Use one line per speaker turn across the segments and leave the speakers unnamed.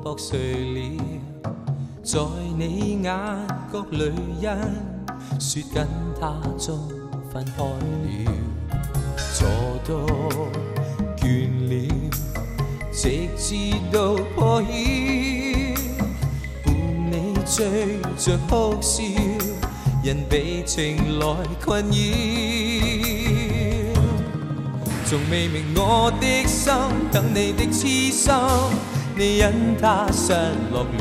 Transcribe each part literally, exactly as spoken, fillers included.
薄碎了，在你眼角里因说跟他终分开了，坐到倦了，直至到破晓，伴你追着哭笑，人被情来困扰，仲未明我的心，等你的痴心，你因他失落了，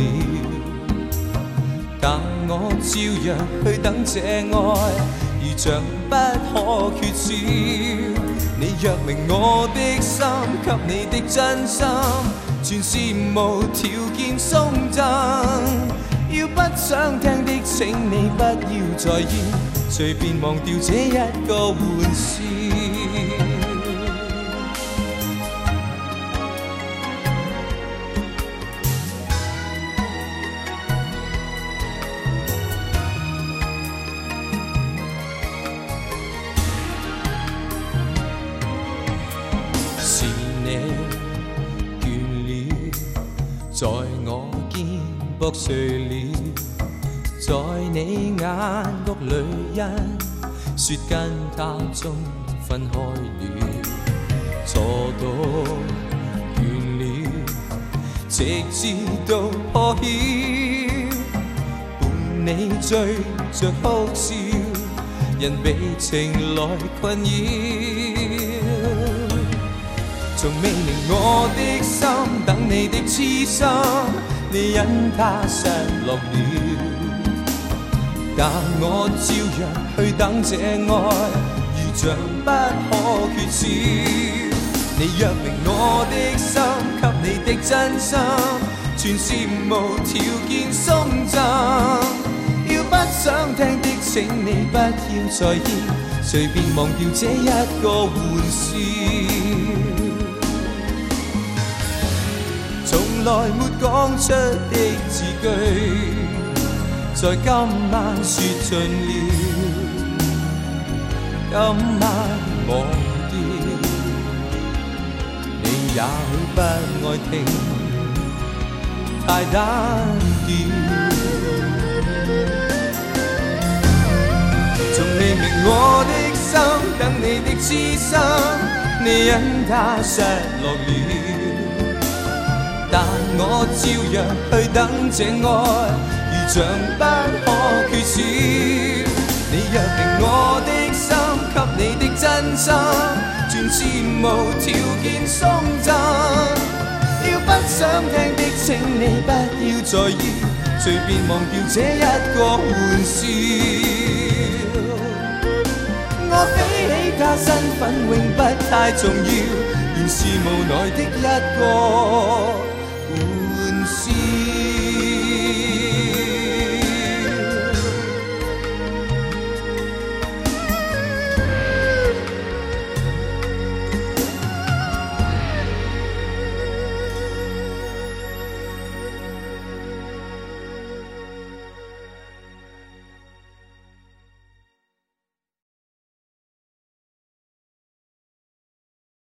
但我照样去等這愛，如像不可缺少。你若明我的心，給你的真心，全是無條件送贈。要不想聽的，請你不要在意，隨便忘掉這一個玩笑。是你倦了，在我肩膊碎了，在你眼角裏因說跟他終分開了，坐到倦了，直至到破曉，伴你追着哭笑，人被情來困擾。仲未明我的心，等你的痴心，你因他失落了，但我照樣去等這愛，如像不可缺少。你若明我的心，給你的真心，全是無條件送贈。要不想聽的，請你不要在意，隨便忘掉這一個玩笑。從來沒講出的字句，在今晚說盡了，今晚忘掉，你也許不愛聽，太單調。從未明我的心，等你的痴心，你因他失落了，但我照樣去等這愛，如像不可缺少。你若明我的心，給你的真心，全是無條件送贈。要不想聽的，請你不要在意，隨便忘掉這一個玩笑。我比起他身份永不太重要，原是無奈的一個。